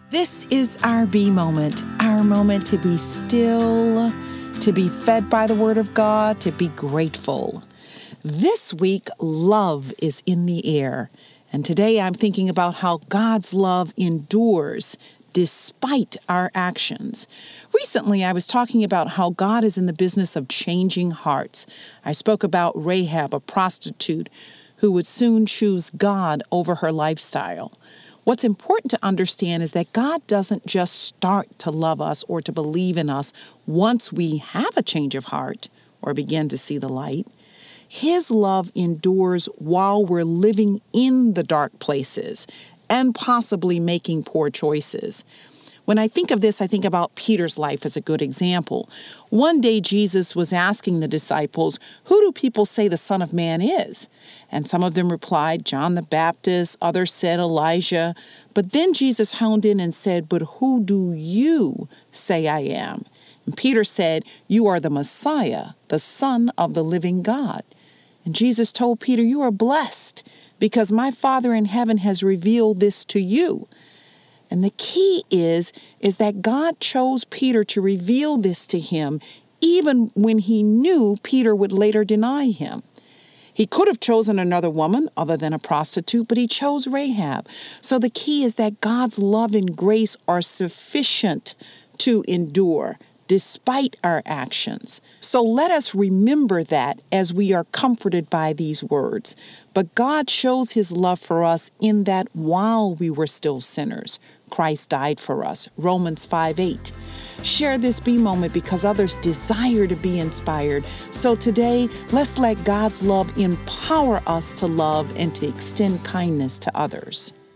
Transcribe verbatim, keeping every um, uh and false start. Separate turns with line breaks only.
This is our B moment, our moment to be still, to be fed by the Word of God, to be grateful. This week, love is in the air. And today I'm thinking about how God's love endures despite our actions. Recently, I was talking about how God is in the business of changing hearts. I spoke about Rahab, a prostitute who would soon choose God over her lifestyle. What's important to understand is that God doesn't just start to love us or to believe in us once we have a change of heart or begin to see the light. His love endures while we're living in the dark places and possibly making poor choices. When I think of this, I think about Peter's life as a good example. One day, Jesus was asking the disciples, "Who do people say the Son of Man is?" And some of them replied, "John the Baptist." Others said, "Elijah." But then Jesus honed in and said, "But who do you say I am?" And Peter said, "You are the Messiah, the Son of the living God." And Jesus told Peter, "You are blessed because my Father in heaven has revealed this to you." And the key is, is that God chose Peter to reveal this to him, even when he knew Peter would later deny him. He could have chosen another woman other than a prostitute, but he chose Rahab. So the key is that God's love and grace are sufficient to endure despite our actions. So let us remember that as we are comforted by these words. But God shows his love for us in that while we were still sinners, Christ died for us. Romans five eight. Share this B moment because others desire to be inspired. So today, let's let God's love empower us to love and to extend kindness to others.